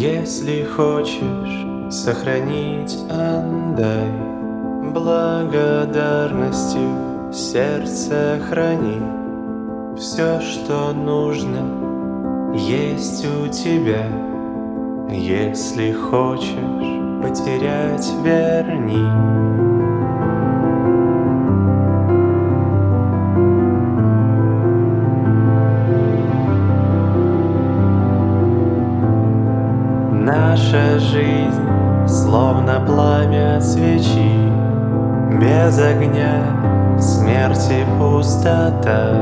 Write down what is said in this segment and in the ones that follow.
Если хочешь сохранить, отдай благодарностью сердце храни. Все, что нужно, есть у тебя. Если хочешь потерять, верни. Наша жизнь словно пламя свечи, без огня смерти пустота.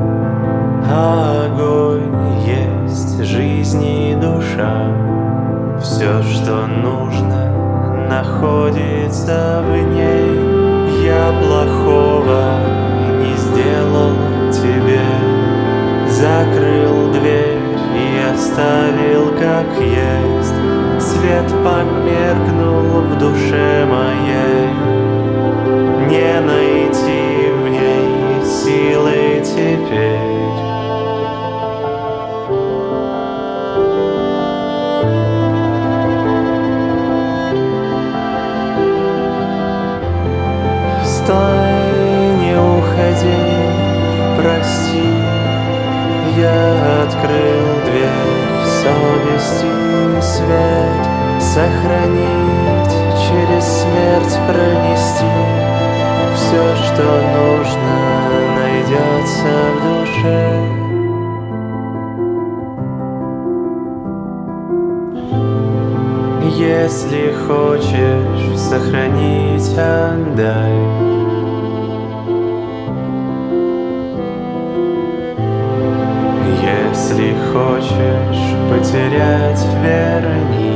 А огонь есть жизнь и душа. Все, что нужно, находится в ней. Я плохого не сделал тебе, закрыл дверь и оставил как есть. Свет померкнул в душе моей, не найти в ней силы теперь. Встань, не уходи, прости, я открыл дверь совести. Свет сохранить, через смерть пронести. Все, что нужно, найдется в душе. Если хочешь сохранить, отдай. Если хочешь потерять, верни.